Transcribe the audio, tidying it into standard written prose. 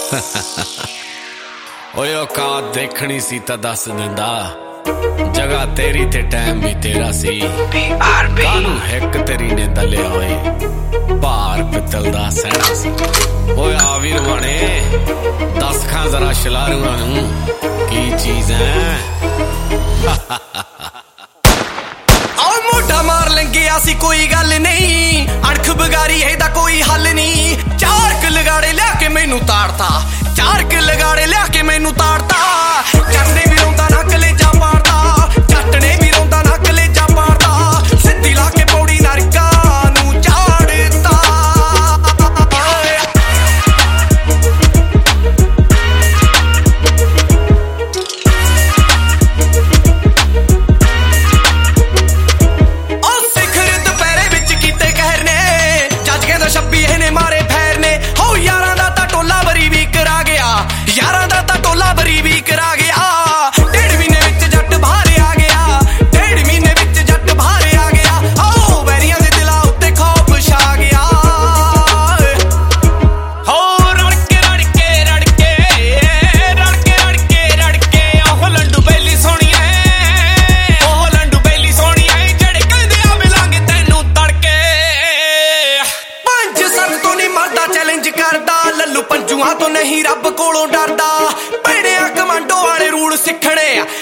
ਓਏ ਔਕਾਤ ਦੇਖਣੀ ਸੀ ਤਾਂ ਦੱਸ ਦਿੰਦਾ, ਜਗ੍ਹਾ ਤੇਰੀ ਤੇ ਟਾਈਮ ਵੀ ਤੇਰਾ ਸੀ। ਕਾਹਨੂੰ ਹਿੱਕ ਤੇਰੀ ਨੇ ਦਲਿਆ ਓਏ, ਭਾਰ ਪਿੱਤਲ ਦਾ ਸਹਿਣਾ ਸੀ। ਓਏ ਆ ਵੀਰ ਬਣੇ ਦੱਸ ਖਾਂ ਜ਼ਰਾ ਸ਼ਲਾਰੂਆਂ ਨੂੰ ਕੀ ਚੀਜ਼ ਐ। ਆਓ ਮੋਢਾ ਮਾਰ ਲੰਗਿਆ ਸੀ ਕੋਈ ਗੱਲ ਨਹੀਂ, ਅਣਖ ਬਗਾਰੀ ਇਹਦਾ ਕੋਈ ਹੱਲ ਨਹੀਂ। ਚਾਰ ਕ ਲਗਾੜੇ ਲਿਆ ਕੇ ਮੈਨੂੰ ਤਾੜਤਾ, ਚਾਰ ਕ ਲਗਾੜੇ ਲਿਆ ਕੇ ਮੈਨੂੰ ਤਾੜਤਾ। ਚੰਨੇ ਵੀ ਰੋਂਦਾ ਨਾ ਕਲੇਜਾ ਪਾੜਦਾ, ਜੱਟ ਨੇ ਵੀ ਰੋਂਦਾ ਨਾ ਕਲੇਜਾ ਪਾੜਦਾ। ਸਿੱਧੀ ਲਾ ਕੇ ਪੌੜੀ ਨਰਕਾਂ ਨੂੰ ਚਾੜਤਾ। ਉਹ ਸਿਖਰ ਦੁਪਹਿਰੇ ਵਿੱਚ ਕੀਤੇ ਕਹਿਰ ਨੇ, ਜੱਜ ਕਹਿੰਦਾ 26 ਇਹਨੇ ਮਾਰੇ ਫੈਰ ਨੇ। ਹੋ ਯਾਰਾਂ ਦਾ ਤਾਂ ਟੋਲਾ ਬਰੀ ਵੀ ਕਰਾ ਗਿਆ, ਯਾਰਾਂ ਦਾ ਤਾਂ ਟੋਲਾ ਬਰੀ ਵੀ ਕਰਾ ਗਿਆ। ਡੇਢ ਮਹੀਨੇ ਵਿੱਚ ਜੱਟ ਬਾਹਰ ਆ ਗਿਆ, ਡੇਢ ਮਹੀਨੇ ਵਿੱਚ ਜੱਟ ਬਾਹਰ ਆ ਗਿਆ। ਹੋ ਵੈਰੀਆਂ ਦੇ ਦਿਲਾਂ ਉੱਤੇ ਖੌਫ ਛਾ ਗਿਆ। ਹੋ ਰੜਕੇ ਰੜਕੇ ਰੜਕੇ ਰੜਕੇ ਰੜਕੇ ਰੜਕੇ ਉਹ ਲੰਡੂ ਬੈਲੀ ਸੋਹਣੀਏ, ਉਹ ਲੰਡੂ ਬੈਲੀ ਸੋਹਣੀਏ ਜਿਹੜੇ ਕਹਿੰਦੇ ਆ ਮਿਲਾਂਗੇ ਤੈਨੂੰ ਤੜਕੇ। 5-7 ਤੋਂ ਨਹੀਂ ਮਰਦਾ ਚੈਲੰਜ ਕਰਦਾ, ਲੱਲੂ ਪੰਜੂਆਂ ਤੋਂ ਨਹੀਂ ਰੱਬ ਕੋਲੋਂ ਡਰਦਾ। ਭੈੜਿਆ ਕਮਾਂਡੋ ਵਾਲੇ ਰੂਲ ਸਿੱਖਣੇ ਆ,